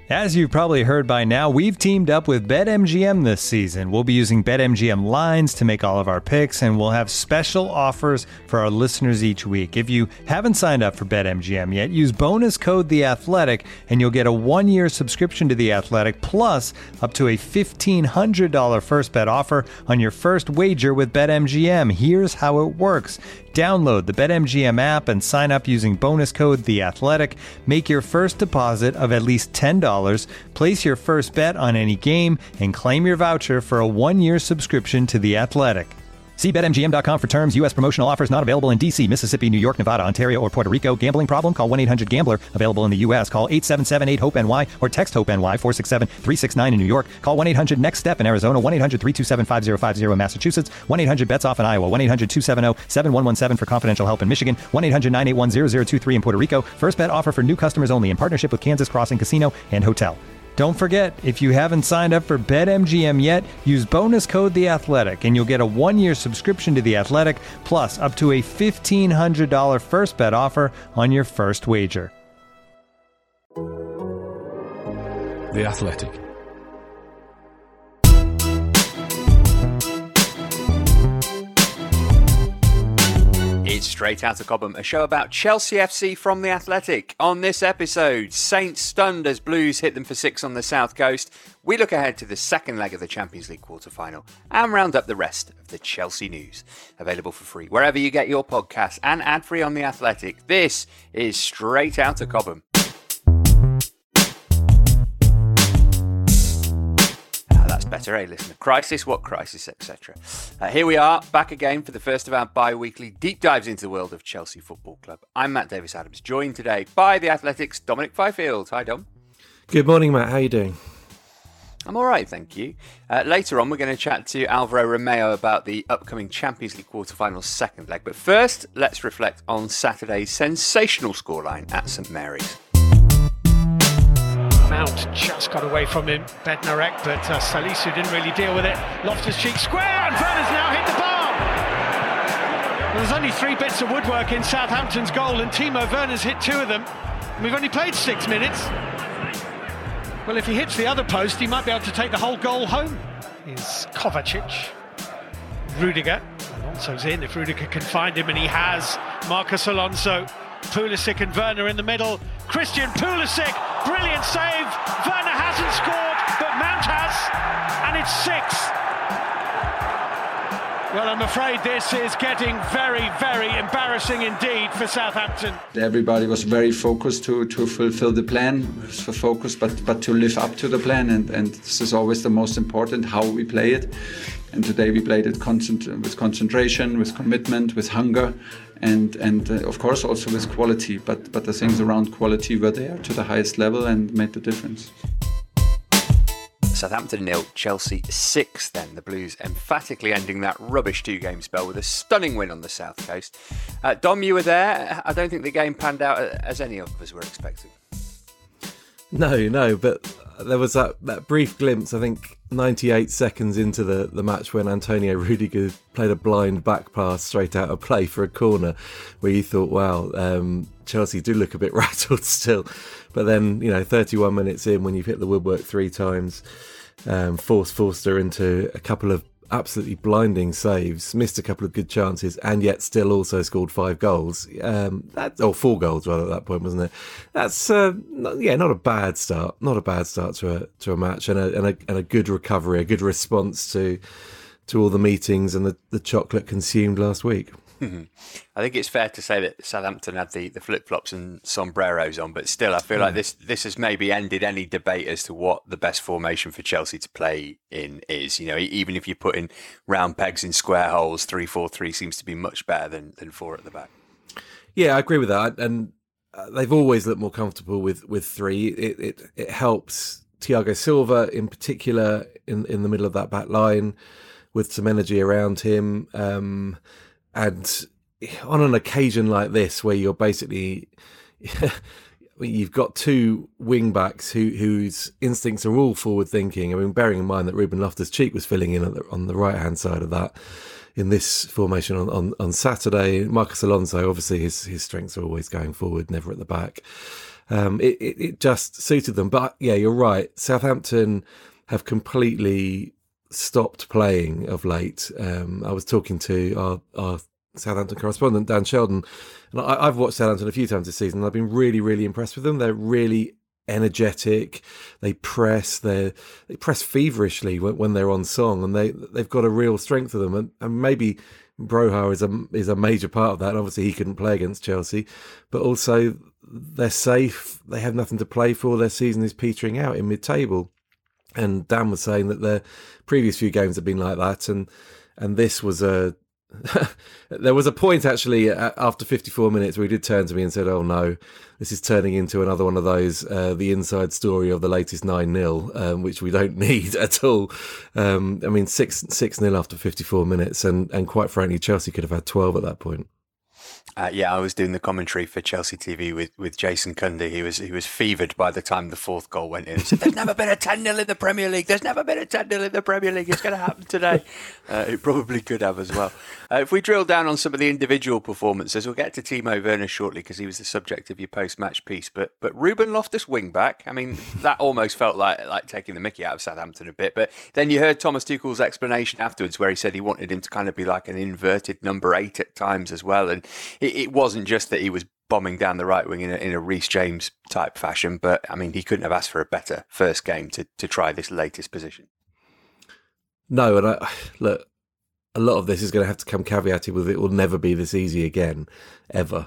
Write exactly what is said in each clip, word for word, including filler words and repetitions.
As you've probably heard by now, we've teamed up with BetMGM this season. We'll be using BetMGM lines to make all of our picks, and we'll have special offers for our listeners each week. If you haven't signed up for BetMGM yet, use bonus code The Athletic, and you'll get a one-year subscription to The Athletic, plus up to a fifteen hundred dollars first bet offer on your first wager with BetMGM. Here's how it works. Download the BetMGM app and sign up using bonus code The Athletic. Make your first deposit of at least ten dollars. Place your first bet on any game and claim your voucher for a one-year subscription to The Athletic. See Bet M G M dot com for terms. U S promotional offers not available in D C, Mississippi, New York, Nevada, Ontario, or Puerto Rico. Gambling problem? Call one eight hundred gambler. Available in the U S. Call eight seven seven eight hope N Y or text HOPE-NY four six seven three six nine in New York. Call one eight hundred next step in Arizona. one eight hundred three two seven five zero five zero in Massachusetts. one eight hundred bets off in Iowa. one eight hundred two seven zero seven one one seven for confidential help in Michigan. one eight hundred nine eight one zero zero two three in Puerto Rico. First bet offer for new customers only in partnership with Kansas Crossing Casino and Hotel. Don't forget, if you haven't signed up for BetMGM yet, use bonus code The Athletic, and you'll get a one-year subscription to The Athletic, plus up to a fifteen hundred dollars first bet offer on your first wager. The Athletic. It's Straight Outta Cobham, a show about Chelsea F C from The Athletic. On this episode, Saints stunned as Blues hit them for six on the South Coast. We look ahead to the second leg of the Champions League quarter-final and round up the rest of the Chelsea news. Available for free wherever you get your podcasts and ad-free on The Athletic. This is Straight Outta Cobham. Better, eh, listener? Crisis, what crisis, et cetera. Uh, here we are, back again for the first of our bi-weekly deep dives into the world of Chelsea Football Club. I'm Matt Davis-Adams, joined today by The Athletic's Dominic Fifield. Hi, Dom. Good morning, Matt. How are you doing? I'm all right, thank you. Uh, later on, we're going to chat to Alvaro Romeo about the upcoming Champions League quarter-final second leg. But first, let's reflect on Saturday's sensational scoreline at St Mary's. Mount just got away from him, Bednarek, but uh, Salisu didn't really deal with it. Loftus-Cheek square, and Werner's now hit the bar. Well, there's only three bits of woodwork in Southampton's goal, and Timo Werner's hit two of them. And we've only played six minutes. Well, if he hits the other post, he might be able to take the whole goal home. Is Kovacic, Rudiger. Alonso's in if Rudiger can find him, and he has. Marcus Alonso, Pulisic and Werner in the middle. Christian Pulisic, brilliant save. Werner hasn't scored, but Mount has, and it's six. Well, I'm afraid this is getting very, very embarrassing indeed for Southampton. Everybody was very focused to, to fulfill the plan, for focus, but but to live up to the plan, and, and this is always the most important, how we play it. And today we played it concent- with concentration, with commitment, with hunger, and and uh, of course also with quality. But but the things around quality were there to the highest level and made the difference. Southampton nil, Chelsea six then. The Blues emphatically ending that rubbish two-game spell with a stunning win on the South Coast. Uh, Dom, you were there. I don't think the game panned out as any of us were expecting. No, no, but there was that, that brief glimpse, I think, ninety-eight seconds into the, the match when Antonio Rudiger played a blind back pass straight out of play for a corner, where you thought, wow, um, Chelsea do look a bit rattled still. But then, you know, thirty-one minutes in, when you've hit the woodwork three times, um, forced Forster into a couple of absolutely blinding saves, missed a couple of good chances, and yet still also scored five goals. Um, that or four goals rather at that point, wasn't it? That's uh, not, yeah, not a bad start. Not a bad start to a to a match, and a and a, and a good recovery, a good response to to all the meetings and the, the chocolate consumed last week. I think it's fair to say that Southampton had the, the flip-flops and sombreros on, but still I feel like this this has maybe ended any debate as to what the best formation for Chelsea to play in is. You know, even if you put in round pegs in square holes, three four three seems to be much better than, than four at the back. Yeah, I agree with that. And uh, they've always looked more comfortable with, with three. It, it it helps Thiago Silva in particular in, in the middle of that back line with some energy around him. Um And on an occasion like this, where you're basically, you've got two wing backs who, whose instincts are all forward thinking. I mean, bearing in mind that Ruben Loftus-Cheek was filling in on the, on the right hand side of that in this formation on, on, on Saturday. Marcus Alonso, obviously his, his strengths are always going forward, never at the back. Um, it, it, it just suited them. But yeah, you're right. Southampton have completely stopped playing of late. Um, I was talking to our, our Southampton correspondent, Dan Sheldon, and I, I've watched Southampton a few times this season. And I've been really, really impressed with them. They're really energetic. They press. They they press feverishly when, when they're on song, and they they've got a real strength to them. And, and maybe Broha is a is a major part of that. Obviously, he couldn't play against Chelsea, but also they're safe. They have nothing to play for. Their season is petering out in mid-table. And Dan was saying that the previous few games have been like that, and and this was a. There was a point actually after fifty-four minutes where he did turn to me and said, "Oh no, this is turning into another one of those uh, the inside story of the latest nine nil, um, which we don't need at all." Um, I mean, six six nil after fifty-four minutes, and and quite frankly, Chelsea could have had twelve at that point. Uh, yeah, I was doing the commentary for Chelsea T V with, with Jason Cundy. He was he was fevered by the time the fourth goal went in. He said, "There's never been a ten nil in the Premier League. There's never been a ten nil in the Premier League. It's going to happen today." Uh, it probably could have as well. Uh, if we drill down on some of the individual performances, we'll get to Timo Werner shortly because he was the subject of your post-match piece. But but Ruben Loftus wing-back, I mean, that almost felt like like taking the mickey out of Southampton a bit. But then you heard Thomas Tuchel's explanation afterwards where he said he wanted him to kind of be like an inverted number eight at times as well. And it, it wasn't just that he was bombing down the right wing in a, in a Reece James type fashion, but I mean, he couldn't have asked for a better first game to, to try this latest position. No, and I, look, a lot of this is going to have to come caveated with it will never be this easy again, ever.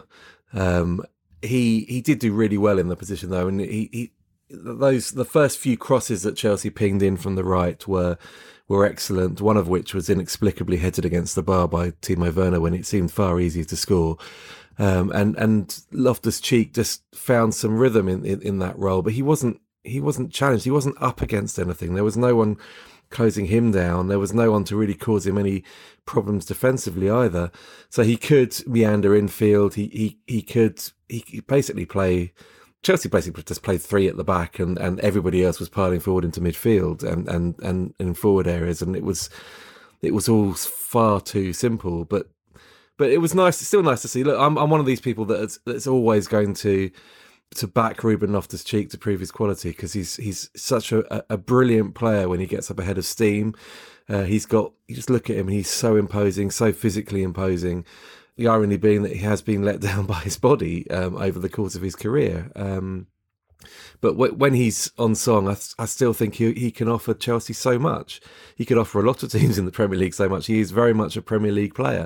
Um, he he did do really well in the position though, and he, he those the first few crosses that Chelsea pinged in from the right were were excellent. One of which was inexplicably headed against the bar by Timo Werner when it seemed far easier to score. Um, and and Loftus-Cheek just found some rhythm in, in, in that role, but he wasn't he wasn't challenged. He wasn't up against anything. There was no one closing him down. There was no one to really cause him any problems defensively either. So he could meander infield. He he he could he basically play. Chelsea basically just played three at the back, and, and everybody else was piling forward into midfield and, and, and in forward areas, and it was it was all far too simple. But but it was nice. It's still nice to see. Look, I'm I'm one of these people that's that's always going to to back Ruben Loftus-Cheek to prove his quality because he's he's such a, a brilliant player when he gets up ahead of steam. Uh, he's got you just look at him, and he's so imposing, so physically imposing. The irony being that he has been let down by his body um, over the course of his career. Um, but w- when he's on song, I, th- I still think he, he can offer Chelsea so much. He could offer a lot of teams in the Premier League so much. He is very much a Premier League player.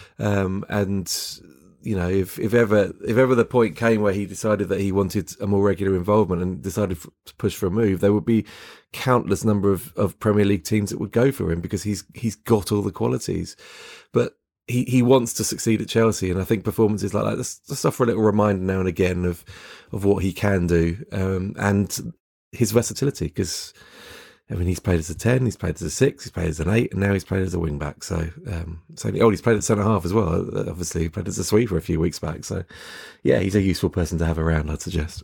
Um, and, you know, if, if ever if ever the point came where he decided that he wanted a more regular involvement and decided f- to push for a move, there would be countless number of, of Premier League teams that would go for him because he's he's got all the qualities. But He he wants to succeed at Chelsea, and I think performances like that just, just offer a little reminder now and again of of what he can do um, and his versatility. Because I mean, he's played as a ten, he's played as a six, he's played as an eight, and now he's played as a wing back. So, um, so oh, he's played at centre half as well. Obviously, he played as a sweeper a few weeks back. So, yeah, he's a useful person to have around, I'd suggest.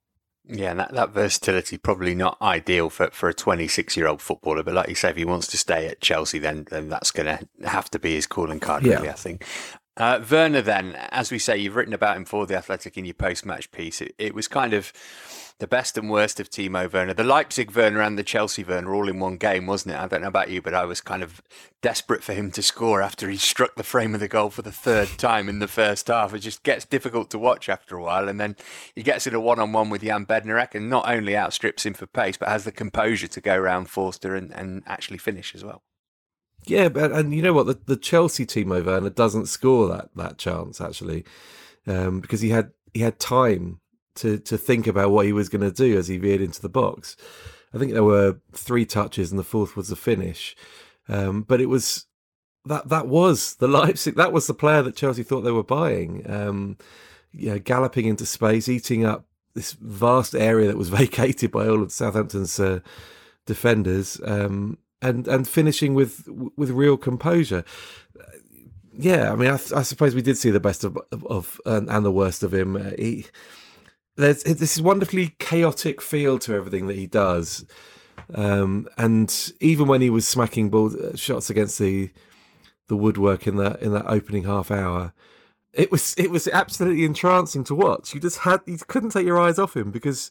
Yeah, and that, that versatility probably not ideal for, for a twenty-six-year-old footballer. But like you say, if he wants to stay at Chelsea, then then that's going to have to be his calling card, really, yeah. I think. Uh, Werner, then, as we say, you've written about him for The Athletic in your post-match piece. It, it was kind of the best and worst of Timo Werner. The Leipzig Werner and the Chelsea Werner all in one game, wasn't it? I don't know about you, but I was kind of desperate for him to score after he struck the frame of the goal for the third time in the first half. It just gets difficult to watch after a while. And then he gets in a one-on-one with Jan Bednarek and not only outstrips him for pace, but has the composure to go around Forster and, and actually finish as well. Yeah, but and you know what? The, the Chelsea Timo Werner doesn't score that that chance, actually, um, because he had he had time to to think about what he was going to do as he veered into the box. I think there were three touches and the fourth was the finish. Um, but it was that that was the Leipzig, that was the player that Chelsea thought they were buying. Um, you know, galloping into space, eating up this vast area that was vacated by all of Southampton's uh, defenders, um, and and finishing with with real composure. Yeah, I mean, I, I suppose we did see the best of of and, and the worst of him. Uh, he. There's this wonderfully chaotic feel to everything that he does, um, and even when he was smacking ball shots against the the woodwork in that in that opening half hour, it was it was absolutely entrancing to watch. You just had you couldn't take your eyes off him because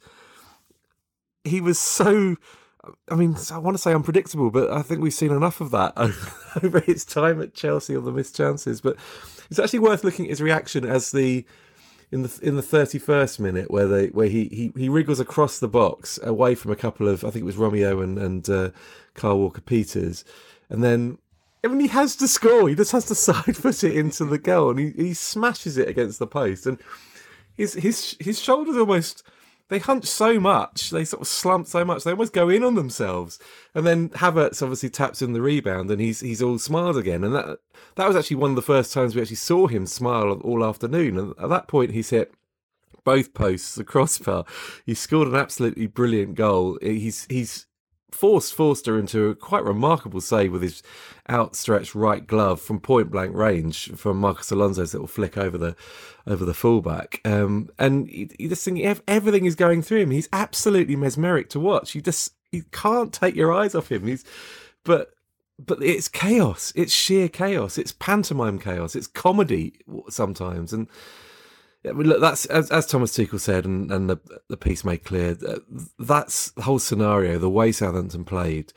he was so. I mean, I want to say unpredictable, but I think we've seen enough of that over, over his time at Chelsea, all the missed chances. But it's actually worth looking at his reaction as the in the in the thirty-first minute, where they where he, he, he wriggles across the box away from a couple of, I think it was Romeo and and uh, Kyle Walker-Peters, and then I mean he has to score. He just has to side foot it into the goal, and he, he smashes it against the post, and his his his shoulders almost. They hunch so much, they sort of slump so much, they almost go in on themselves. And then Havertz obviously taps in the rebound and he's he's all smiled again. And that that was actually one of the first times we actually saw him smile all afternoon. And at that point, he's hit both posts, the crossbar. He scored an absolutely brilliant goal. He's he's forced Forster into a quite remarkable save with his outstretched right glove from point blank range from Marcos Alonso's little flick over the over the fullback. Um, and you, you just think everything is going through him. He's absolutely mesmeric to watch. You just you can't take your eyes off him. He's but but it's chaos. It's sheer chaos. It's pantomime chaos. It's comedy sometimes. And I mean, look, that's as, as Thomas Tuchel said, and, and the, the piece made clear. That's the whole scenario. The way Southampton played,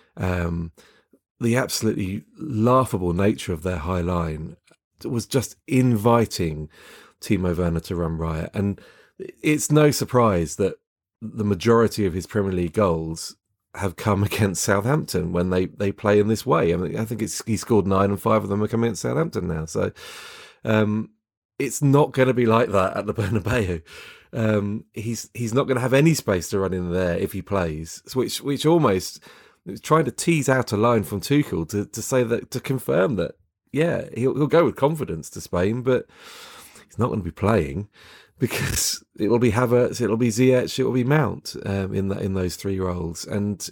um, the absolutely laughable nature of their high line was just inviting Timo Werner to run riot. And it's no surprise that the majority of his Premier League goals have come against Southampton when they, they play in this way. I mean, I think it's he scored nine, and five of them are coming against Southampton now. So. Um, It's not going to be like that at the Bernabeu. Um, he's he's not going to have any space to run in there if he plays, which which almost trying to tease out a line from Tuchel to, to say that to confirm that yeah he'll he'll go with confidence to Spain, but he's not going to be playing because it'll be Havertz, it'll be Ziyech, it'll be Mount um, in that in those three roles. And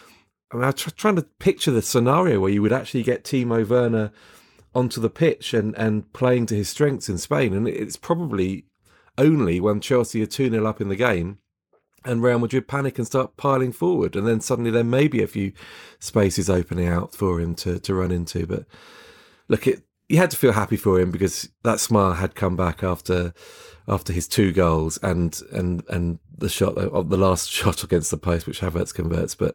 I mean, I'm tr- trying to picture the scenario where you would actually get Timo Werner onto the pitch and, and playing to his strengths in Spain. And it's probably only when Chelsea are two nil up in the game and Real Madrid panic and start piling forward. And then suddenly there may be a few spaces opening out for him to, to run into. But look, it, you had to feel happy for him because that smile had come back after after his two goals and and, and the shot of the last shot against the post, which Havertz converts. But,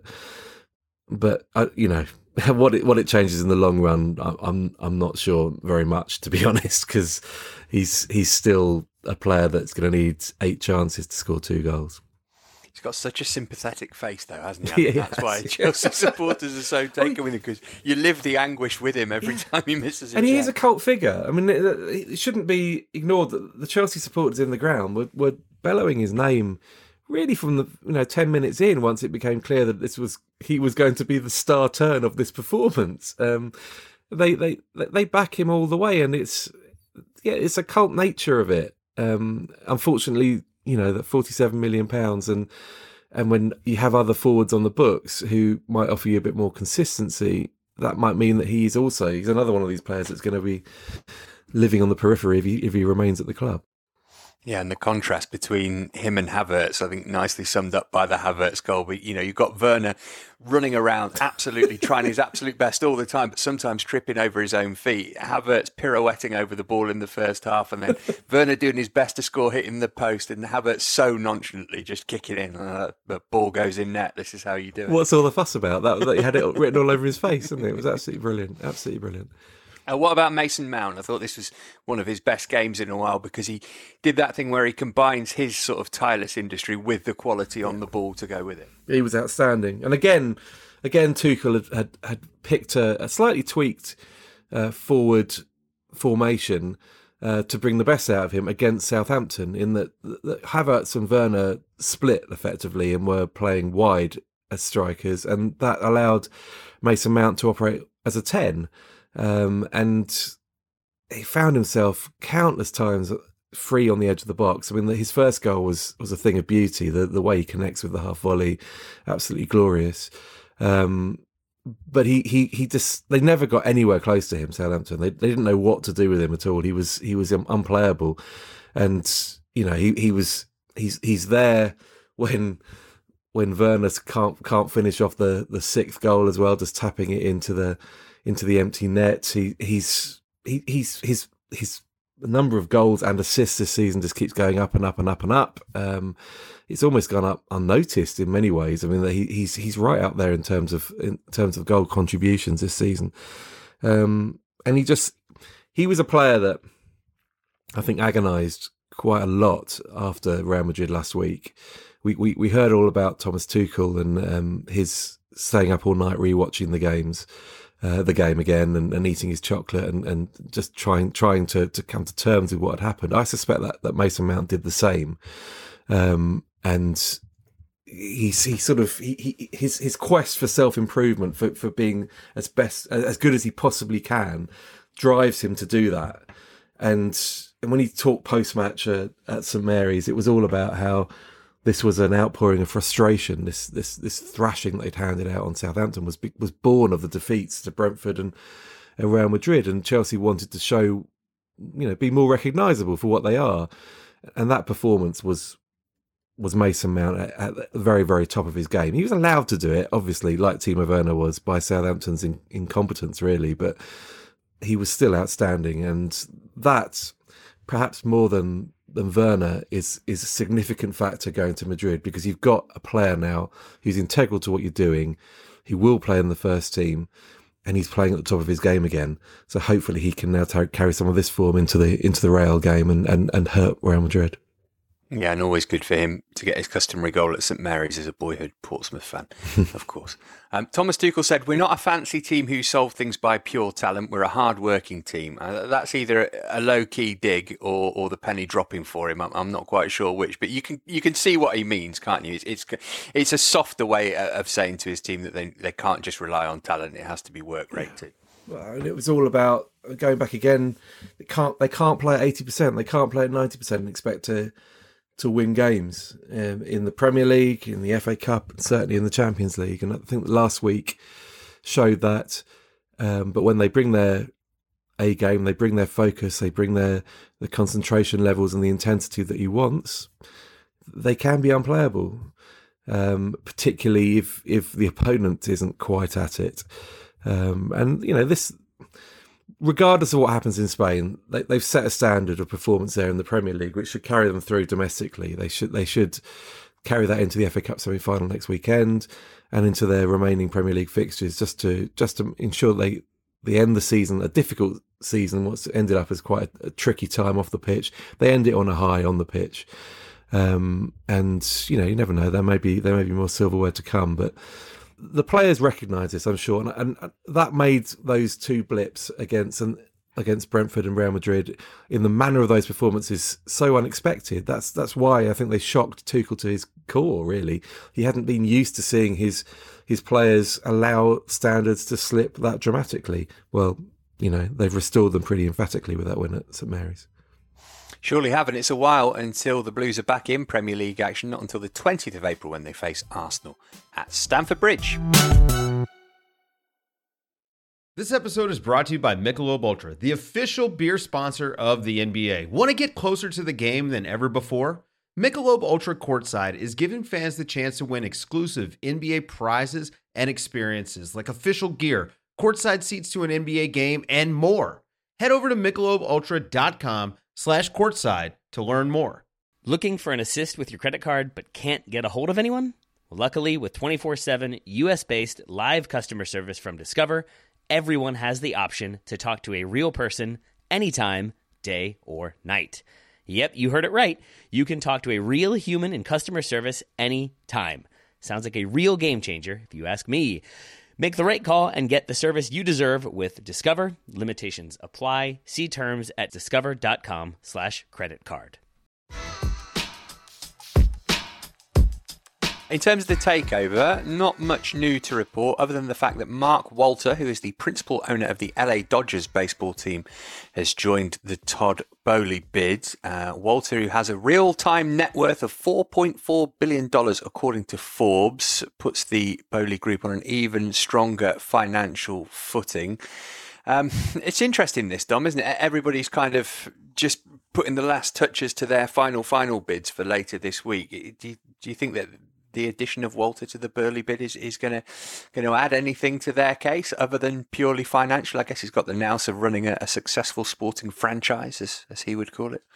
but uh, you know, What it what it changes in the long run, I'm I'm not sure very much, to be honest, because he's he's still a player that's going to need eight chances to score two goals. He's got such a sympathetic face, though, hasn't he? Yeah, that's why Chelsea supporters are so taken with him, because you live the anguish with him every time he misses a And he check. is a cult figure. I mean, it, it shouldn't be ignored that the Chelsea supporters in the ground were, were bellowing his name really from the you know ten minutes in, once it became clear that this was he was going to be the star turn of this performance. Um, they they they back him all the way, and it's yeah, it's a cult nature of it. Um, unfortunately, you know that forty-seven million pounds, and and when you have other forwards on the books who might offer you a bit more consistency, that might mean that he's also he's another one of these players that's going to be living on the periphery if he if he remains at the club. Yeah, and the contrast between him and Havertz, I think, nicely summed up by the Havertz goal. But, you know, you've got Werner running around, absolutely trying his absolute best all the time, but sometimes tripping over his own feet. Havertz pirouetting over the ball in the first half, and then Werner doing his best to score, hitting the post, and Havertz so nonchalantly just kicking in. Uh, the ball goes in net. This is how you do it. What's all the fuss about? That, that he had it written all over his face, didn't it? It was absolutely brilliant. Absolutely brilliant. Uh, what about Mason Mount? I thought this was one of his best games in a while because he did that thing where he combines his sort of tireless industry with the quality on the ball to go with it. He was outstanding. And again, again, Tuchel had, had, had picked a, a slightly tweaked uh, forward formation uh, to bring the best out of him against Southampton, in that, that Havertz and Werner split effectively and were playing wide as strikers, and that allowed Mason Mount to operate as a ten. Um, and he found himself countless times free on the edge of the box. I mean, his first goal was was a thing of beauty. The the way he connects with the half volley, absolutely glorious. Um, but he, he he just they never got anywhere close to him. Southampton. They they didn't know what to do with him at all. He was he was unplayable, and you know he he was he's he's there when. When Werner can't can't finish off the, the sixth goal as well, just tapping it into the into the empty net. He he's he, he's his his the number of goals and assists this season just keeps going up and up and up and up. Um, it's almost gone up unnoticed in many ways. I mean, he, he's he's right out there in terms of in terms of goal contributions this season. Um, and he just he was a player that I think agonised quite a lot after Real Madrid last week. We we, we heard all about Thomas Tuchel and um, his staying up all night rewatching the games. Uh, the game again and, and eating his chocolate and, and just trying trying to, to come to terms with what had happened. I suspect that, that Mason Mount did the same. Um, and he's he sort of he, he his his quest for self-improvement, for, for being as best as good as he possibly can, drives him to do that. And and when he talked post-match at, at St Mary's, it was all about how this was an outpouring of frustration. This this this thrashing they'd handed out on Southampton was was born of the defeats to Brentford and, and Real Madrid, and Chelsea wanted to show, you know, be more recognisable for what they are, and that performance was was Mason Mount at, at the very very top of his game. He was allowed to do it, obviously, like Timo Werner was by Southampton's in, incompetence, really, but he was still outstanding, and that perhaps more than. than Werner is is a significant factor going to Madrid, because you've got a player now who's integral to what you're doing. He will play in the first team, and he's playing at the top of his game again. So hopefully he can now t- carry some of this form into the into the Real game and, and, and hurt Real Madrid. Yeah, and always good for him to get his customary goal at St Mary's as a boyhood Portsmouth fan, of course. Um, Thomas Tuchel said, "We're not a fancy team who solve things by pure talent. We're a hard-working team." Uh, that's either a low-key dig or, or the penny dropping for him. I'm, I'm not quite sure which, but you can you can see what he means, can't you? It's it's, it's a softer way of saying to his team that they, they can't just rely on talent. It has to be work rate too. Well, and it was all about going back again. They can't they can't play at eighty percent. They can't play at ninety percent and expect to. to win games um, in the Premier League, in the F A Cup, and certainly in the Champions League. And I think last week showed that. Um, but when they bring their A game, they bring their focus, they bring their the concentration levels and the intensity that he wants, they can be unplayable, um, particularly if, if the opponent isn't quite at it. Um, and, you know, this... regardless of what happens in Spain, they, they've set a standard of performance there in the Premier League, which should carry them through domestically. They should they should carry that into the F A Cup semi-final next weekend and into their remaining Premier League fixtures, just to just to ensure they they end the season, a difficult season, what's ended up as quite a, a tricky time off the pitch. They end it on a high on the pitch, um, and you know you never know. There may be there may be more silverware to come, but. The players recognise this, I'm sure, and, and that made those two blips against and against Brentford and Real Madrid in the manner of those performances so unexpected. That's that's why I think they shocked Tuchel to his core. Really, he hadn't been used to seeing his his players allow standards to slip that dramatically. Well, you know they've restored them pretty emphatically with that win at St Mary's. Surely have, and it's a while until the Blues are back in Premier League action, not until the twentieth of April when they face Arsenal at Stamford Bridge. This episode is brought to you by Michelob Ultra, the official beer sponsor of the N B A. Want to get closer to the game than ever before? Michelob Ultra Courtside is giving fans the chance to win exclusive N B A prizes and experiences like official gear, courtside seats to an N B A game, and more. Head over to Michelob Ultra dot com slash courtside to learn more. Looking for an assist with your credit card but can't get a hold of anyone? Well, luckily, with twenty-four seven U S-based live customer service from Discover, everyone has the option to talk to a real person anytime, day or night. Yep, you heard it right. You can talk to a real human in customer service anytime. Sounds like a real game changer, if you ask me. Make the right call and get the service you deserve with Discover. Limitations apply. See terms at discover.com slash credit card. In terms of the takeover, not much new to report other than the fact that Mark Walter, who is the principal owner of the L A Dodgers baseball team, has joined the Todd Boehly bid. Uh, Walter, who has a real-time net worth of four point four billion dollars according to Forbes, puts the Boehly Group on an even stronger financial footing. Um, it's interesting this, Dom, isn't it? Everybody's kind of just putting the last touches to their final, final bids for later this week. Do you, do you think that the addition of Walter to the Burley bid is, is going to going to add anything to their case other than purely financial? I guess he's got the nous of running a, a successful sporting franchise, as, as he would call it.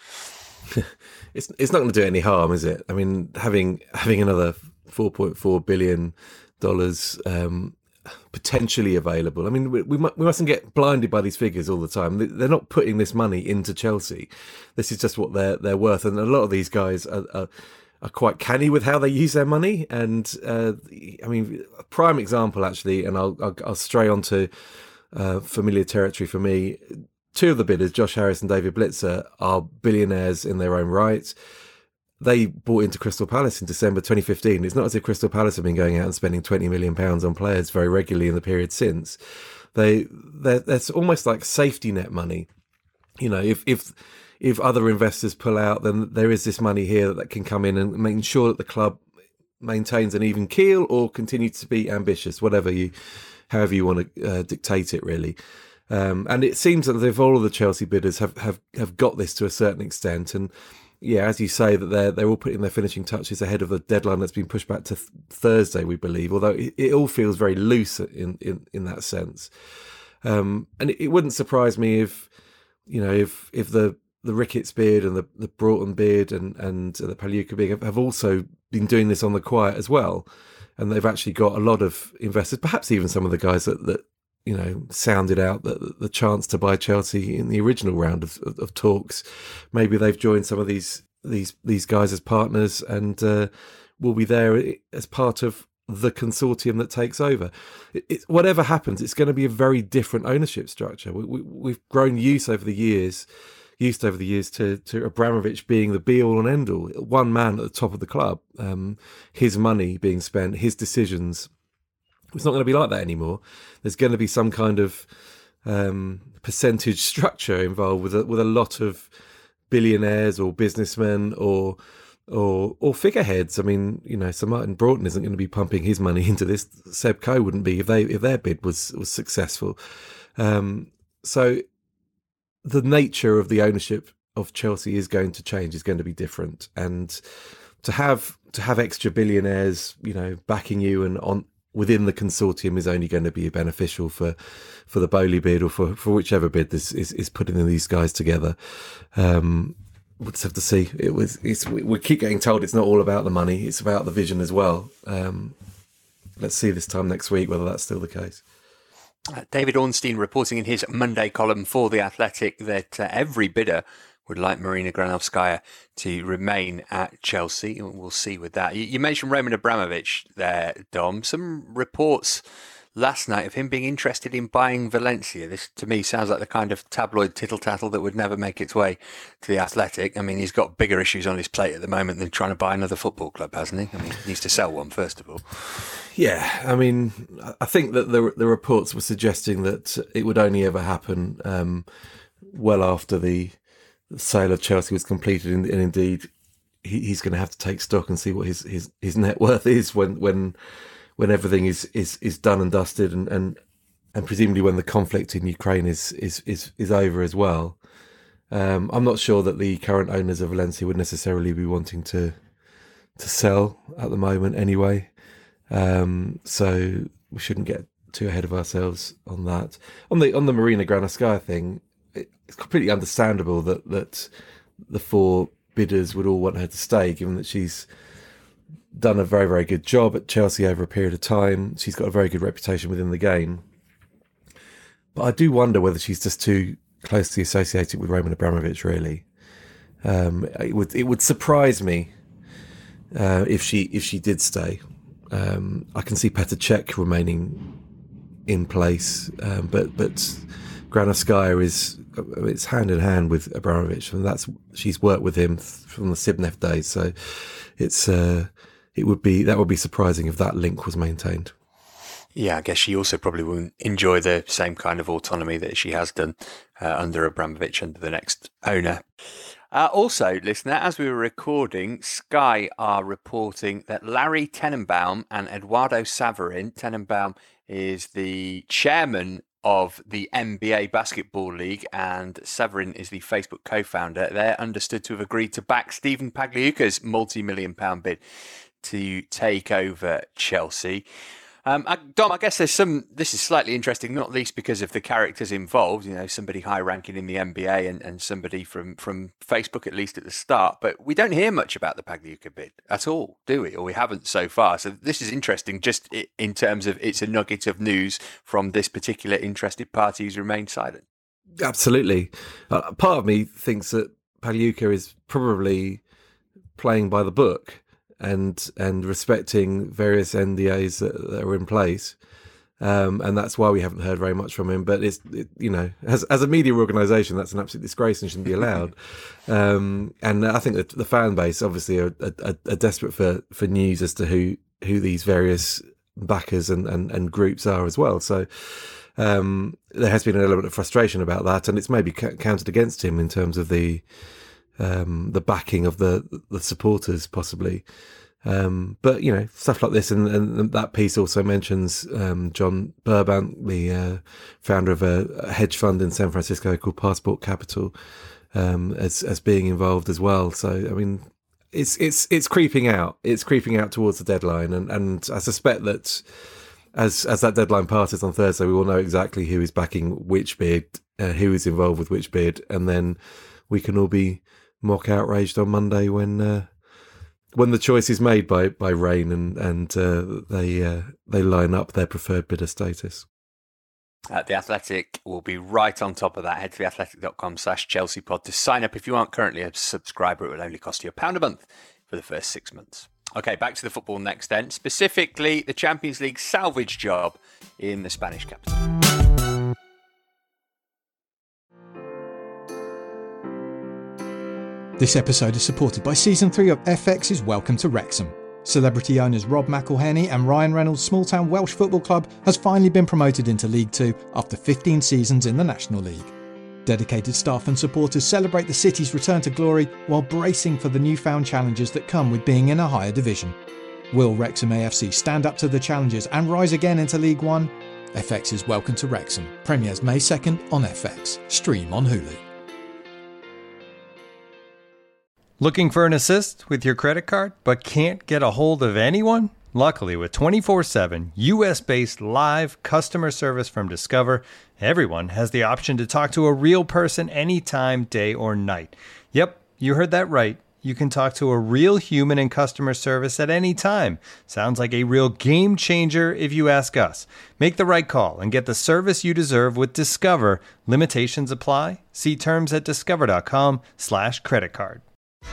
it's it's not going to do any harm, is it? I mean, having having another four point four billion dollars um, potentially available. I mean, we we, we mustn't get blinded by these figures all the time. They're not putting this money into Chelsea. This is just what they're they're worth, and a lot of these guys are. are are quite canny with how they use their money. And uh, I mean, a prime example actually, and I'll, I'll, I'll stray onto uh, familiar territory for me. Two of the bidders, Josh Harris and David Blitzer, are billionaires in their own right. They bought into Crystal Palace in December twenty fifteen. It's not as if Crystal Palace have been going out and spending twenty million pounds on players very regularly in the period since. They, that's almost like safety net money. You know, if, if, If other investors pull out, then there is this money here that can come in and make sure that the club maintains an even keel or continues to be ambitious, whatever you, however you want to uh, dictate it, really. Um, and it seems that if all of the Chelsea bidders have, have, have got this to a certain extent, and yeah, as you say, that they're they're all putting their finishing touches ahead of the deadline that's been pushed back to th- Thursday, we believe. Although it, it all feels very loose in in, in that sense, um, and it, it wouldn't surprise me if you know if if the the Ricketts bid and the, the Broughton bid and, and the Pagliuca bid have, have also been doing this on the quiet as well. And they've actually got a lot of investors, perhaps even some of the guys that, that you know, sounded out the, the chance to buy Chelsea in the original round of, of, of talks. Maybe they've joined some of these these these guys as partners and uh, will be there as part of the consortium that takes over. It, it, whatever happens, it's going to be a very different ownership structure. We, we, we've grown used over the years used over the years to, to Abramovich being the be-all and end-all, one man at the top of the club, um, his money being spent, his decisions. It's not going to be like that anymore. There's going to be some kind of um, percentage structure involved with a, with a lot of billionaires or businessmen or or or figureheads. I mean, you know, Sir Martin Broughton isn't going to be pumping his money into this. Seb Coe wouldn't be if they if their bid was was successful. Um, so. The nature of the ownership of Chelsea is going to change, is going to be different. And to have to have extra billionaires, you know, backing you and on within the consortium is only going to be beneficial for, for the Bowley bid or for, for whichever bid this is, is putting these guys together. Um, we'll just have to see. It was it's we keep getting told it's not all about the money, it's about the vision as well. Um, let's see this time next week whether that's still the case. Uh, David Ornstein reporting in his Monday column for The Athletic that uh, every bidder would like Marina Granovskaya to remain at Chelsea, and we'll see with that. You, you mentioned Roman Abramovich there, Dom. Some reports last night of him being interested in buying Valencia. This, to me, sounds like the kind of tabloid tittle-tattle that would never make its way to The Athletic. I mean, he's got bigger issues on his plate at the moment than trying to buy another football club, hasn't he? I mean, he needs to sell one, first of all. Yeah, I mean, I think that the the reports were suggesting that it would only ever happen um, well after the sale of Chelsea was completed, and, and indeed, he, he's going to have to take stock and see what his, his, his net worth is when when when everything is, is, is done and dusted, and, and and presumably when the conflict in Ukraine is is is, is over as well. Um, I'm not sure that the current owners of Valencia would necessarily be wanting to to sell at the moment anyway. Um, so we shouldn't get too ahead of ourselves on that. On the on the Marina Granovskaya thing, it's completely understandable that that the four bidders would all want her to stay, given that she's done a very, very good job at Chelsea over a period of time. She's got a very good reputation within the game. But I do wonder whether she's just too closely associated with Roman Abramovich, really. Um, it would it would surprise me uh, if she if she did stay. Um, I can see Petr Cech remaining in place, um, but but Granovskaya is it's hand in hand with Abramovich, and that's she's worked with him from the Sibnev days. So it's uh, it would be that would be surprising if that link was maintained. Yeah, I guess she also probably wouldn't enjoy the same kind of autonomy that she has done uh, under Abramovich, under the next owner. Uh, also, listener, as we were recording, Sky are reporting that Larry Tenenbaum and Eduardo Saverin, Tenenbaum is the chairman of the N B A Basketball League and Saverin is the Facebook co-founder. They're understood to have agreed to back Stephen Pagliuca's multi-million pound bid to take over Chelsea. Um, I, Dom, I guess there's some, this is slightly interesting, not least because of the characters involved, you know, somebody high ranking in the N B A and, and somebody from, from Facebook, at least at the start, but we don't hear much about the Pagliuca bid at all, do we? Or we haven't so far. So this is interesting just in terms of it's a nugget of news from this particular interested party who's remained silent. Absolutely. Uh, part of me thinks that Pagliuca is probably playing by the book and and respecting various N D As that, that are in place, um, and that's why we haven't heard very much from him. But it's it, you know, as as a media organisation, that's an absolute disgrace and shouldn't be allowed. um, and I think that the fan base obviously are, are, are desperate for, for news as to who who these various backers and, and, and groups are as well. So um, there has been an element of frustration about that, and it's maybe c- counted against him in terms of the. Um, the backing of the the supporters, possibly. Um, but, you know, stuff like this, and, and that piece also mentions um, John Burbank, the uh, founder of a, a hedge fund in San Francisco called Passport Capital, um, as as being involved as well. So, I mean, it's it's it's creeping out. It's creeping out towards the deadline, and, and I suspect that as as that deadline passes on Thursday, we will know exactly who is backing which bid, uh, who is involved with which bid, and then we can all be mock outraged on Monday when uh, when the choice is made by by Rain and and uh, they uh, they line up their preferred bidder status. Uh, the Athletic will be right on top of that. Head to theathletic.com slash Chelsea pod to sign up. If you aren't currently a subscriber, it will only cost you a pound a month for the first six months. Okay, back to the football next then. Specifically, the Champions League salvage job in the Spanish capital. This episode is supported by Season three of F X's Welcome to Wrexham. Celebrity owners Rob McElhenney and Ryan Reynolds' small-town Welsh football club has finally been promoted into League Two after fifteen seasons in the National League. Dedicated staff and supporters celebrate the city's return to glory while bracing for the newfound challenges that come with being in a higher division. Will Wrexham A F C stand up to the challenges and rise again into League One? F X's Welcome to Wrexham premieres May second on F X. Stream on Hulu. Looking for an assist with your credit card, but can't get a hold of anyone? Luckily, with twenty-four seven U S-based live customer service from Discover, everyone has the option to talk to a real person anytime, day or night. Yep, you heard that right. You can talk to a real human in customer service at any time. Sounds like a real game changer if you ask us. Make the right call and get the service you deserve with Discover. Limitations apply. See terms at discover.com slash credit card.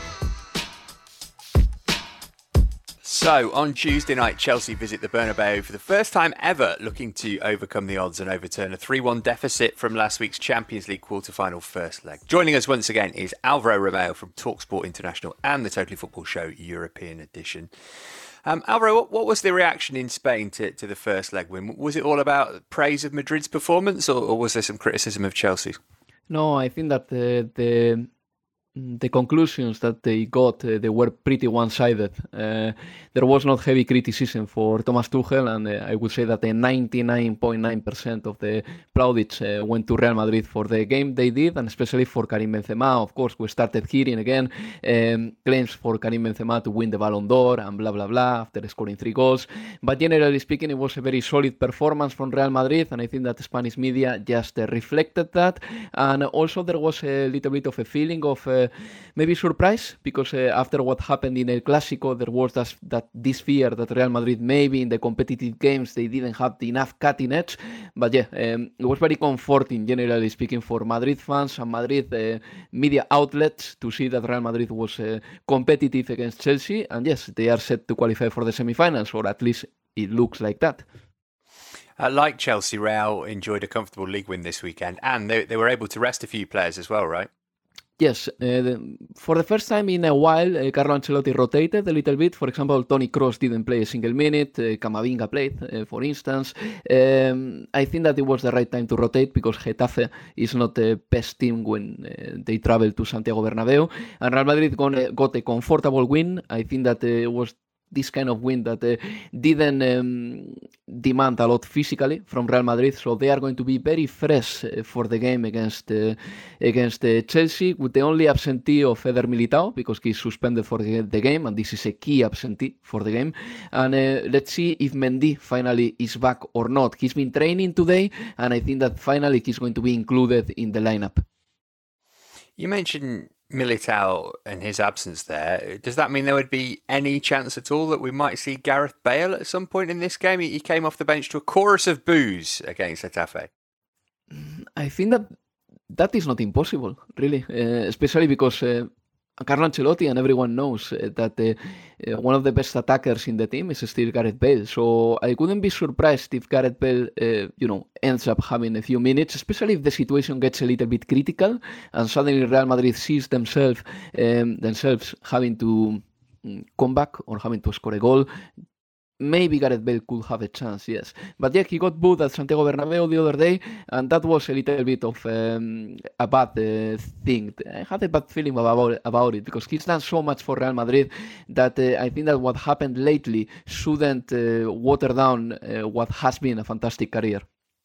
So, on Tuesday night, Chelsea visit the Bernabeu for the first time ever, looking to overcome the odds and overturn a three one deficit from last week's Champions League quarter-final first leg. Joining us once again is Alvaro Romeo from TalkSport International and the Totally Football Show European edition. Um, Alvaro, what, what was the reaction in Spain to, to the first leg win? Was it all about praise of Madrid's performance, or, or was there some criticism of Chelsea's? No, I think that the... the... The conclusions that they got, uh, they were pretty one-sided. Uh, there was not heavy criticism for Thomas Tuchel, and uh, I would say that the ninety-nine point nine percent of the plaudits uh, went to Real Madrid for the game they did, and especially for Karim Benzema. Of course, we started hearing again um, claims for Karim Benzema to win the Ballon d'Or and blah, blah, blah, after scoring three goals. But generally speaking, it was a very solid performance from Real Madrid, and I think that the Spanish media just uh, reflected that. And also there was a little bit of a feeling of uh, maybe surprise, because uh, after what happened in El Clásico, there was that, that this fear that Real Madrid maybe in the competitive games they didn't have the enough cutting edge. But yeah, um, it was very comforting, generally speaking, for Madrid fans and Madrid uh, media outlets to see that Real Madrid was uh, competitive against Chelsea, and yes, they are set to qualify for the semi-finals, or at least it looks like that. Uh, like Chelsea, Real enjoyed a comfortable league win this weekend, and they, they were able to rest a few players as well, right? Yes, uh, the, for the first time in a while, uh, Carlo Ancelotti rotated a little bit. For example, Toni Kroos didn't play a single minute. Uh, Camavinga played, uh, for instance. Um, I think that it was the right time to rotate, because Getafe is not the best team when uh, they travel to Santiago Bernabeu. And Real Madrid got a, got a comfortable win. I think that uh, it was this kind of win that uh, didn't um, demand a lot physically from Real Madrid, so they are going to be very fresh uh, for the game against uh, against uh, Chelsea, with the only absentee of Eder Militao, because he's suspended for the, the game, and this is a key absentee for the game. And uh, let's see if Mendy finally is back or not. He's been training today, and I think that finally he's going to be included in the lineup. You mentioned Militao and his absence there. Does that mean there would be any chance at all that we might see Gareth Bale at some point in this game? He came off the bench to a chorus of boos against Getafe. I think that that is not impossible, really, uh, especially because uh, Carlo Ancelotti and everyone knows uh, that uh, uh, one of the best attackers in the team is still Gareth Bale. So I wouldn't be surprised if Gareth Bale, uh, you know, ends up having a few minutes, especially if the situation gets a little bit critical and suddenly Real Madrid sees themselves um, themselves having to um, come back or having to score a goal. Maybe Gareth Bale could have a chance, yes. But yeah, he got booed at Santiago Bernabeu the other day, and that was a little bit of um, a bad uh, thing. I had a bad feeling about, about it, because he's done so much for Real Madrid that uh, I think that what happened lately shouldn't uh, water down uh, what has been a fantastic career.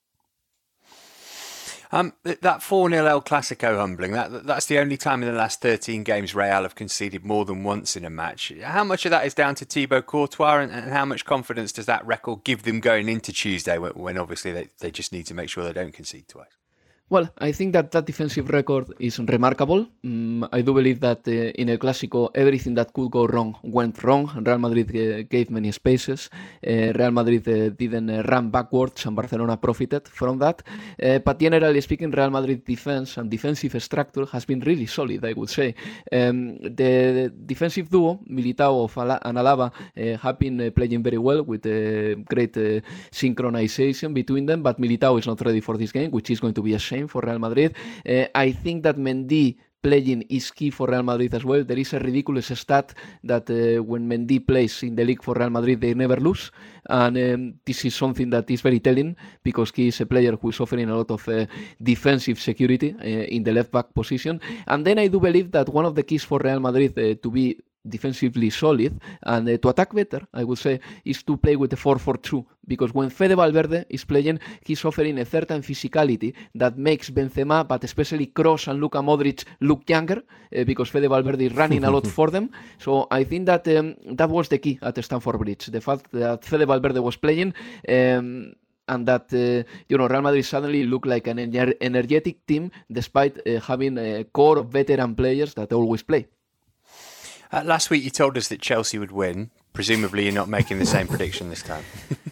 Um, that four nil El Clasico humbling, that, that's the only time in the last thirteen games Real have conceded more than once in a match. How much of that is down to Thibaut Courtois, and, and how much confidence does that record give them going into Tuesday, when, when obviously they, they just need to make sure they don't concede twice? Well, I think that that defensive record is remarkable. Um, I do believe that uh, in El Clásico, everything that could go wrong went wrong. Real Madrid uh, gave many spaces. Uh, Real Madrid uh, didn't uh, run backwards, and Barcelona profited from that. Uh, but generally speaking, Real Madrid defense and defensive structure has been really solid, I would say. Um, the defensive duo, Militao and Alaba, uh, have been uh, playing very well, with uh, great uh, synchronization between them, but Militao is not ready for this game, which is going to be a shame for Real Madrid. Uh, I think that Mendy playing is key for Real Madrid as well. There is a ridiculous stat that uh, when Mendy plays in the league for Real Madrid, they never lose. And um, this is something that is very telling, because he is a player who is offering a lot of uh, defensive security uh, in the left-back position. And then I do believe that one of the keys for Real Madrid uh, to be defensively solid and uh, to attack better, I would say, is to play with a four four two, because when Fede Valverde is playing, he's offering a certain physicality that makes Benzema, but especially Kroos and Luka Modric, look younger, uh, because Fede Valverde is running a lot for them. So I think that um, that was the key at Stamford Bridge, the fact that Fede Valverde was playing, um, and that uh, you know, Real Madrid suddenly looked like an ener- energetic team, despite uh, having a core of veteran players that always play. Uh, last week you told us that Chelsea would win. Presumably you're not making the same prediction this time.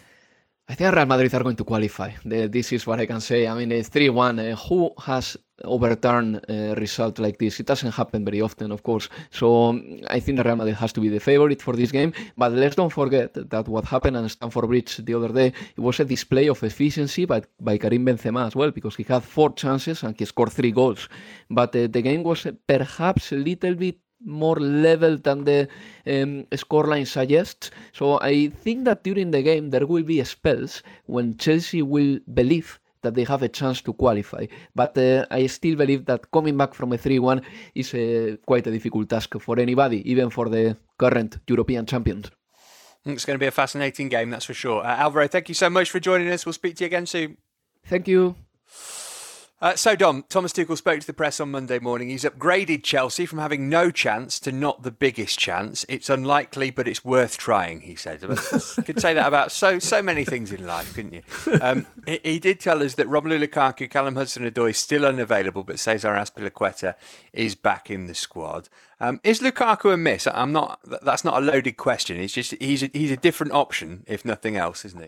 I think Real Madrid are going to qualify. The, this is what I can say. I mean, it's three one. Uh, who has overturned a result like this? It doesn't happen very often, of course. So um, I think the Real Madrid has to be the favourite for this game. But let's don't forget that what happened at Stamford Bridge the other day, it was a display of efficiency by, by Karim Benzema as well, because he had four chances and he scored three goals. But uh, the game was perhaps a little bit more level than the um, scoreline suggests. So I think that during the game there will be spells when Chelsea will believe that they have a chance to qualify. But uh, I still believe that coming back from a three one is uh, quite a difficult task for anybody, even for the current European champions. It's going to be a fascinating game, that's for sure. Uh, Alvaro, thank you so much for joining us. We'll speak to you again soon. Thank you. Uh, so, Dom, Thomas Tuchel spoke to the press on Monday morning. He's upgraded Chelsea from having no chance to not the biggest chance. It's unlikely, but it's worth trying, he said. You could say that about so so many things in life, couldn't you? Um, he, he did tell us that Romelu Lukaku, Callum Hudson-Odoi is still unavailable, but Cesar Azpilicueta is back in the squad. Um, is Lukaku a miss? I'm not. That's not a loaded question. It's just he's a, he's a different option, if nothing else, isn't he?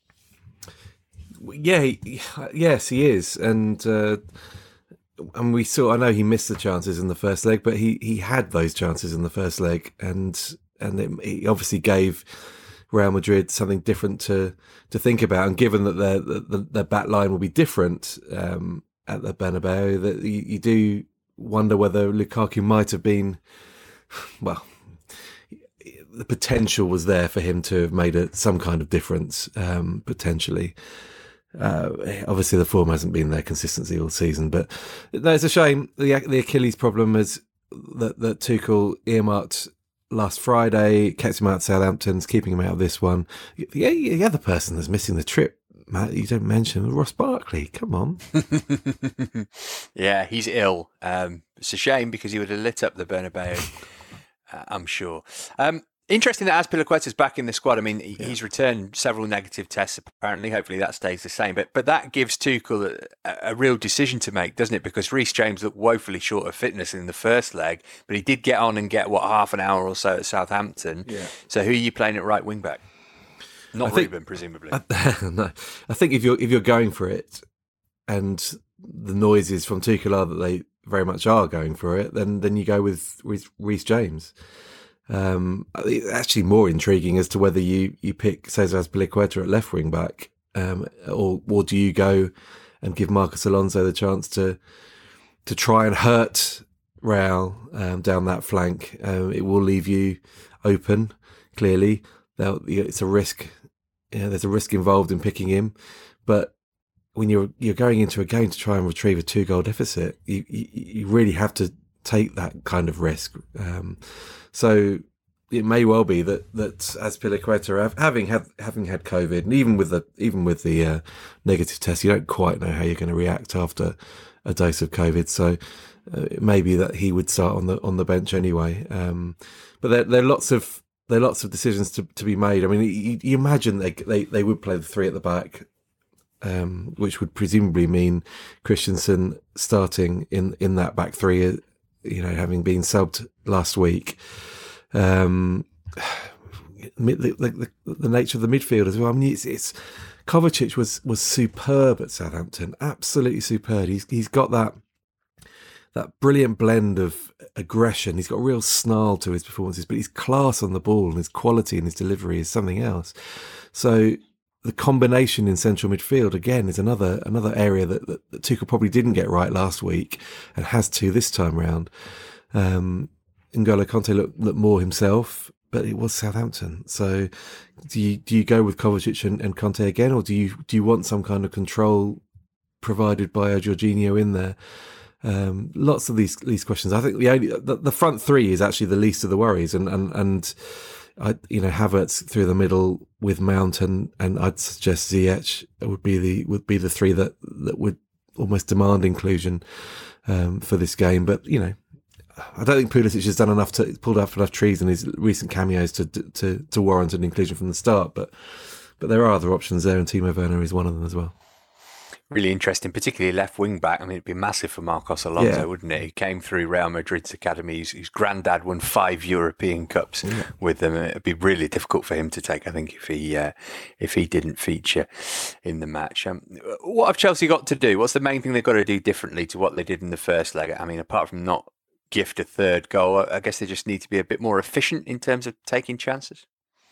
Yeah, he, yes, he is, and uh, and we saw. I know he missed the chances in the first leg, but he, he had those chances in the first leg, and and it, he obviously gave Real Madrid something different to to think about. And given that their the, their back line will be different um, at the Bernabeu, that you, you do wonder whether Lukaku might have been, well, the potential was there for him to have made a, some kind of difference, um, potentially. Uh, obviously, the form hasn't been there consistency all season, but no, it's a shame. The the Achilles problem is that that Tuchel earmarked last Friday, kept him out of Southampton's, keeping him out of this one. The, the other person that's missing the trip, Matt, you don't mention, Ross Barkley. Come on. Yeah, he's ill. Um, it's a shame because he would have lit up the Bernabeu, uh, I'm sure. Um, Interesting that Azpilicueta's back in the squad. I mean, yeah. he's returned several negative tests, apparently. Hopefully that stays the same. But but that gives Tuchel a, a real decision to make, doesn't it? Because Reece James looked woefully short of fitness in the first leg, but he did get on and get, what, half an hour or so at Southampton. Yeah. So who are you playing at right wing-back? Not I think, Ruben, presumably. I, no, I think if you're, if you're going for it, and the noises from Tuchel are that they very much are going for it, then, then you go with, with Reece James. Um, it's actually more intriguing as to whether you, you pick Cesar Azpilicueta at left wing back, um, or or do you go and give Marcos Alonso the chance to to try and hurt Real um, down that flank? Um, it will leave you open. Clearly, They'll, it's a risk. You know, there's a risk involved in picking him, but when you're you're going into a game to try and retrieve a two goal deficit, you you, you really have to take that kind of risk. Um, So it may well be that that Azpilicueta, having had having had COVID, and even with the even with the uh, negative test, you don't quite know how you're going to react after a dose of COVID. So uh, it may be that he would start on the on the bench anyway. Um, but there, there are lots of there are lots of decisions to, to be made. I mean, you, you imagine they, they they would play the three at the back, um, which would presumably mean Christensen starting in in that back three. You know, having been subbed last week, um, the, the, the nature of the midfield as well. I mean, it's, it's Kovacic was was superb at Southampton, absolutely superb. He's he's got that that brilliant blend of aggression. He's got a real snarl to his performances, but his class on the ball and his quality and his delivery is something else. So the combination in central midfield, again, is another another area that, that, that Tuchel probably didn't get right last week and has to this time round. Um, N'Golo Kanté looked, looked more himself, but it was Southampton. So do you do you go with Kovacic and, and Kanté again, or do you do you want some kind of control provided by a Jorginho in there? Um, lots of these these questions. I think the only the, the front three is actually the least of the worries, and and and I, you know, Havertz through the middle with Mount, and, and I'd suggest Ziyech would be the would be the three that, that would almost demand inclusion um, for this game. But you know, I don't think Pulisic has done enough to pulled off enough trees in his recent cameos to to to warrant an inclusion from the start. But but there are other options there, and Timo Werner is one of them as well. Really interesting, particularly left wing back. I mean, it'd be massive for Marcos Alonso, yeah. wouldn't it? He came through Real Madrid's academy. His, his granddad won five European Cups yeah. with them. It'd be really difficult for him to take, I think, if he uh, if he didn't feature in the match. Um, what have Chelsea got to do? What's the main thing they've got to do differently to what they did in the first leg? I mean, apart from not gift a third goal, I guess they just need to be a bit more efficient in terms of taking chances.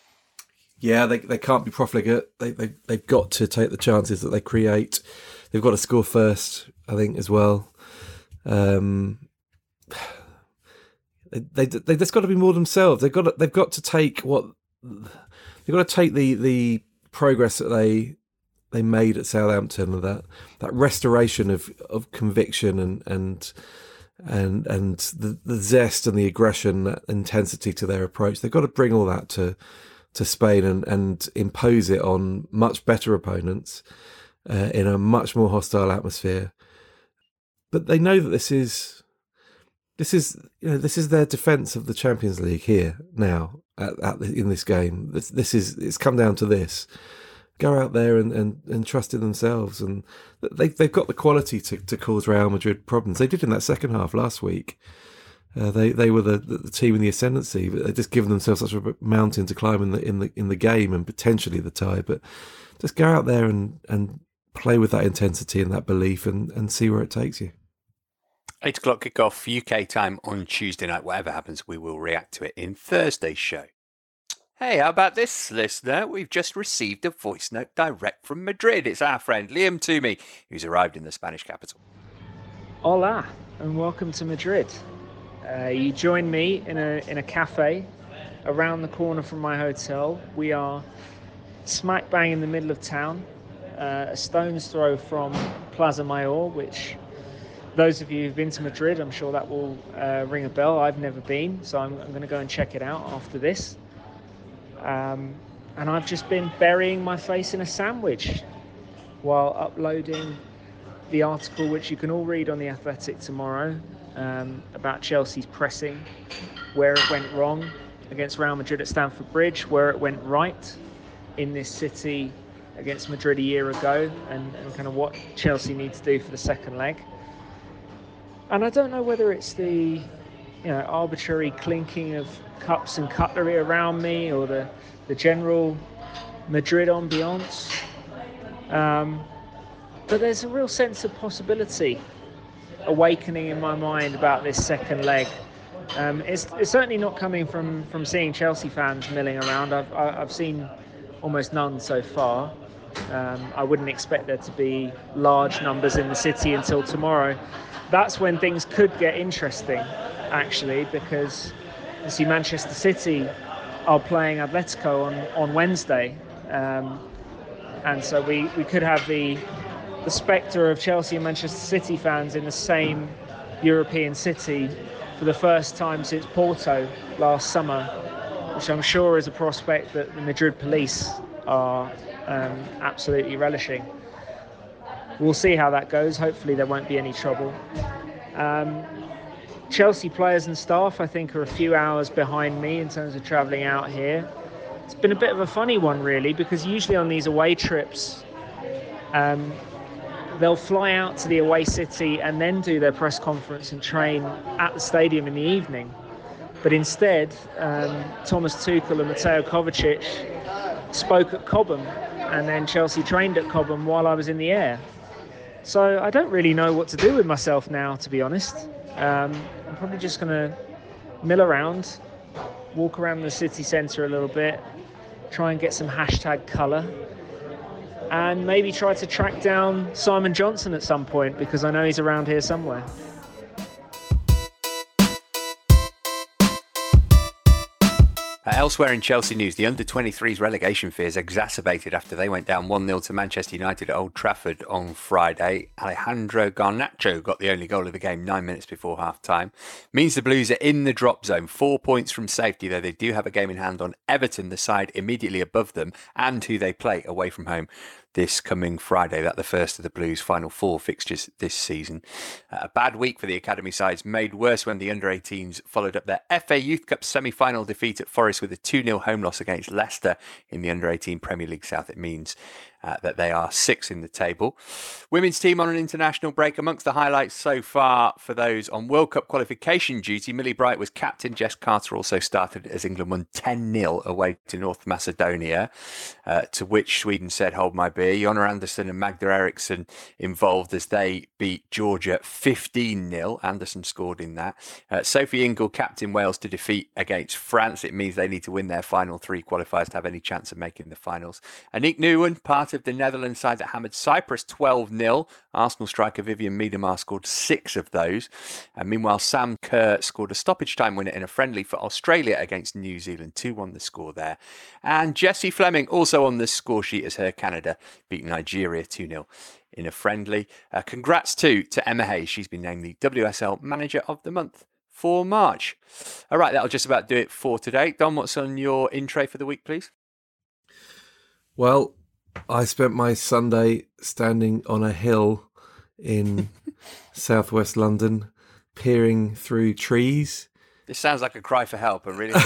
Yeah, they they can't be profligate. They they they've got to take the chances that they create. They've got to score first, I think, as well. Um, they they they just got to be more themselves. They've got to, they've got to take what they've got to take the the progress that they they made at Southampton, and that that restoration of of conviction and and and and the the zest and the aggression, that intensity to their approach. They've got to bring all that to. to Spain and, and impose it on much better opponents uh, in a much more hostile atmosphere. But they know that this is this is you know this is their defence of the Champions League here now at, at the, in this game. This this is it's come down to this. Go out there and, and, and trust in themselves, and they they've got the quality to, to cause Real Madrid problems. They did in that second half last week. Uh, they they were the, the team in the ascendancy, but they've just given themselves such a mountain to climb in the in the in the game and potentially the tie. But just go out there and, and play with that intensity and that belief, and, and see where it takes you. Eight o'clock kickoff U K time on Tuesday night. Whatever happens, we will react to it in Thursday's show. Hey, how about this, listener? We've just received a voice note direct from Madrid. It's our friend Liam Toomey, who's arrived in the Spanish capital. Hola, and welcome to Madrid. Uh, you join me in a in a cafe around the corner from my hotel. We are smack bang in the middle of town, uh, a stone's throw from Plaza Mayor, which those of you who've been to Madrid, I'm sure that will uh, ring a bell. I've never been, so I'm, I'm going to go and check it out after this. Um, and I've just been burying my face in a sandwich while uploading the article, which you can all read on The Athletic tomorrow, um, about Chelsea's pressing, where it went wrong against Real Madrid at Stamford Bridge, where it went right in this city against Madrid a year ago, and, and kind of what Chelsea need to do for the second leg. And I don't know whether it's the, you know, arbitrary clinking of cups and cutlery around me, or the, the general Madrid ambiance. Um, but there's a real sense of possibility awakening in my mind about this second leg. Um, it's, it's certainly not coming from, from seeing Chelsea fans milling around. I've, I've seen almost none so far. Um, I wouldn't expect there to be large numbers in the city until tomorrow. That's when things could get interesting, actually, because you see Manchester City are playing Atletico on, on Wednesday. Um, and so we, we could have the the spectre of Chelsea and Manchester City fans in the same European city for the first time since Porto last summer, which I'm sure is a prospect that the Madrid police are um, absolutely relishing. We'll see how that goes. Hopefully there won't be any trouble. Um, Chelsea players and staff, I think, are a few hours behind me in terms of travelling out here. It's been a bit of a funny one, really, because usually on these away trips, um, they'll fly out to the away city and then do their press conference and train at the stadium in the evening. But instead, um, Thomas Tuchel and Mateo Kovacic spoke at Cobham, and then Chelsea trained at Cobham while I was in the air. So I don't really know what to do with myself now, to be honest. Um, I'm probably just going to mill around, walk around the city centre a little bit, try and get some hashtag colour, and maybe try to track down Simon Johnson at some point, because I know he's around here somewhere. Uh, elsewhere in Chelsea news, the under twenty-threes relegation fears exacerbated after they went down one nil to Manchester United at Old Trafford on Friday. Alejandro Garnacho got the only goal of the game nine minutes before half-time. Means the Blues are in the drop zone, four points from safety, though they do have a game in hand on Everton, the side immediately above them, and who they play away from home this coming Friday. That's the first of the Blues' final four fixtures this season. Uh, a bad week for the academy sides, made worse when the under eighteens followed up their F A Youth Cup semi-final defeat at Forest with a two nil home loss against Leicester in the under eighteen Premier League South. It means uh, that they are sixth in the table. Women's team on an international break. Amongst the highlights so far for those on World Cup qualification duty, Millie Bright was captain. Jess Carter also started as England won ten nil away to North Macedonia, uh, to which Sweden said, hold my beer. Jonna Andersson and Magda Eriksson involved as they beat Georgia fifteen nil. Andersson scored in that. Uh, Sophie Ingle captain Wales to defeat against France. It means they need to win their final three qualifiers to have any chance of making the finals. Aniek Nieuwen, part of the Netherlands side that hammered Cyprus twelve nil. Arsenal striker Vivian Miedema scored six of those. And meanwhile, Sam Kerr scored a stoppage time winner in a friendly for Australia against New Zealand. two one the score there. And Jessie Fleming also on the score sheet as her Canada beat Nigeria two nil in a friendly. Uh, congrats too to Emma Hayes. She's been named the W S L Manager of the Month for March. All right, that'll just about do it for today. Don, what's on your intro for the week, please? Well, I spent my Sunday standing on a hill in southwest London, peering through trees. This sounds like a cry for help. I really.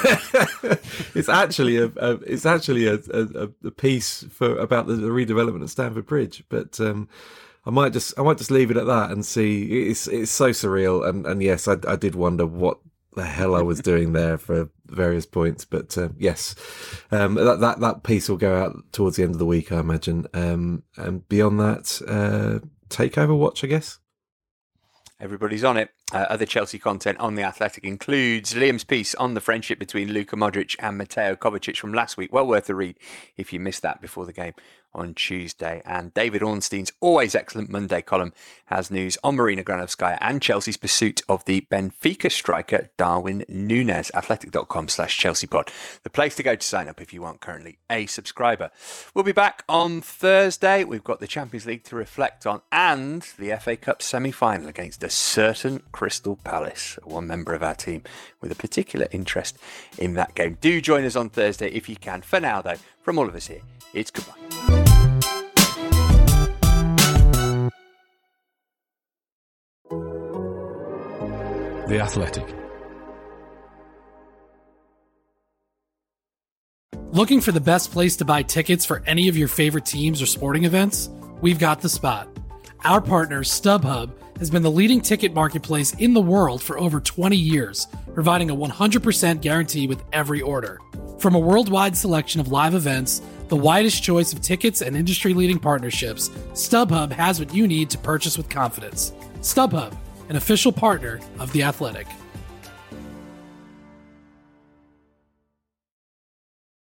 It's actually a, a it's actually a, a, a piece for about the, the redevelopment of Stamford Bridge, but um, I might just I might just leave it at that and see. It's it's so surreal, and, and yes, I, I did wonder what the hell I was doing there for various points, but uh, yes, um, that that that piece will go out towards the end of the week, I imagine. Um, and beyond that, uh, Takeover watch, I guess. Everybody's on it. Uh, other Chelsea content on The Athletic includes Liam's piece on the friendship between Luka Modric and Mateo Kovacic from last week. Well worth a read if you missed that before the game on Tuesday. And David Ornstein's always excellent Monday column has news on Marina Granovskaya and Chelsea's pursuit of the Benfica striker Darwin Núñez. Athletic.com slash Chelsea pod. The place to go to sign up if you aren't currently a subscriber. We'll be back on Thursday. We've got the Champions League to reflect on and the F A Cup semi-final against a certain Crystal Palace, one member of our team with a particular interest in that game. Do join us on Thursday if you can. For now, though, from all of us here, it's goodbye. The Athletic. Looking for the best place to buy tickets for any of your favorite teams or sporting events? We've got the spot. Our partner, StubHub, has been the leading ticket marketplace in the world for over twenty years, providing a one hundred percent guarantee with every order. From a worldwide selection of live events, the widest choice of tickets and industry-leading partnerships, StubHub has what you need to purchase with confidence. StubHub, an official partner of The Athletic.